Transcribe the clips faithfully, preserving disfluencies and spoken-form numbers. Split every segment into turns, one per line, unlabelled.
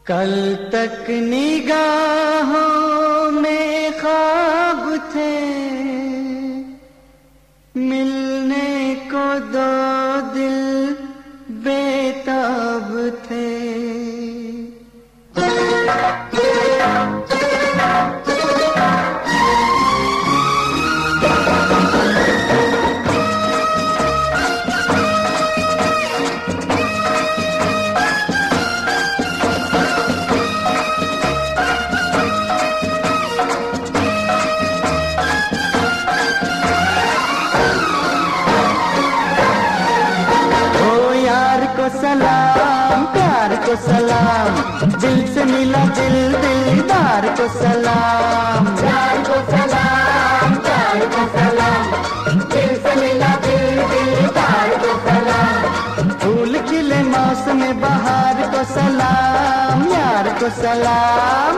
कल तक निगाहों में ख्वाब थे, मिलने को दो दिल बेताब थे। सलाम प्यार को सलाम, दिल से मिला दिल दिलदार को सलाम।
प्यार को सलाम प्यार को सलाम, दिल से मिला दिल दिलदार को सलाम।
फूल खिले मौसम बहार को सलाम, यार को सलाम।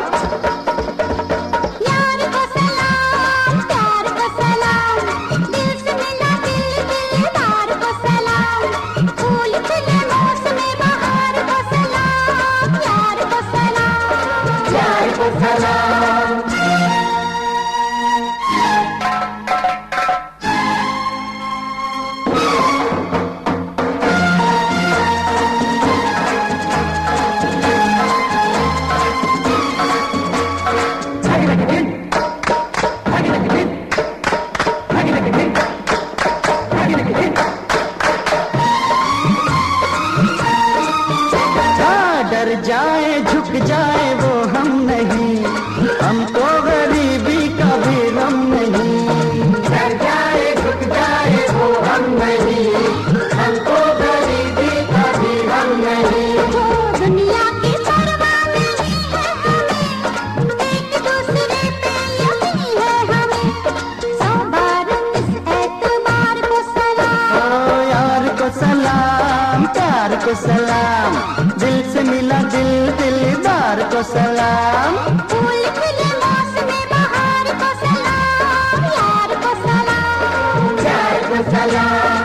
डर जाए झुक जाए वो हम नहीं, हमको गरीबी का भी गम नहीं।
डर जाए झुक जाए वो हम नहीं, हमको गरीबी का भी गम नहीं।
वो दुनिया की परवाह नहीं है हमें, एक दूसरे पे यकीन है हमें। सौ बार इस एतबार को सलाम,
ओ यार को सलाम प्यार को सलाम, दिल से मिला दिल दिलदार को सलाम।
फूल खिले मौसम बहार को सलाम, यार को सलाम।
प्यार को सलाम।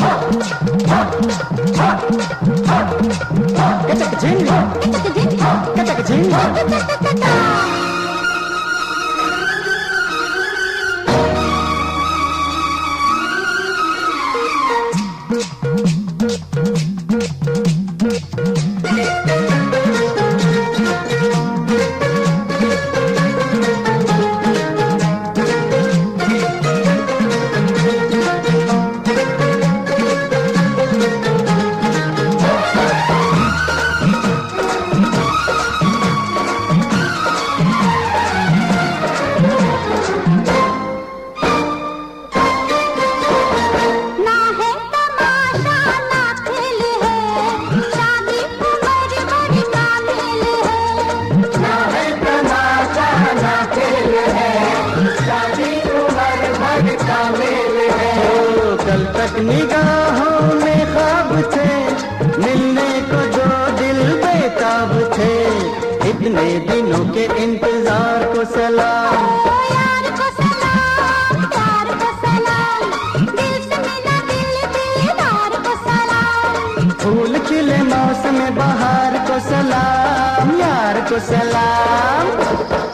कचक झिंग कचक झिंग। कल तक निगाहों में ख्वाब थे, मिलने को दो दिल बेताब थे। इतने दिनों के इंतजार को सलाम,
यार को सलाम प्यार को सलाम, दिल से मिला दिल दिलदार को सलाम।
फूल खिले मौसम बहार को सलाम, यार को सलाम।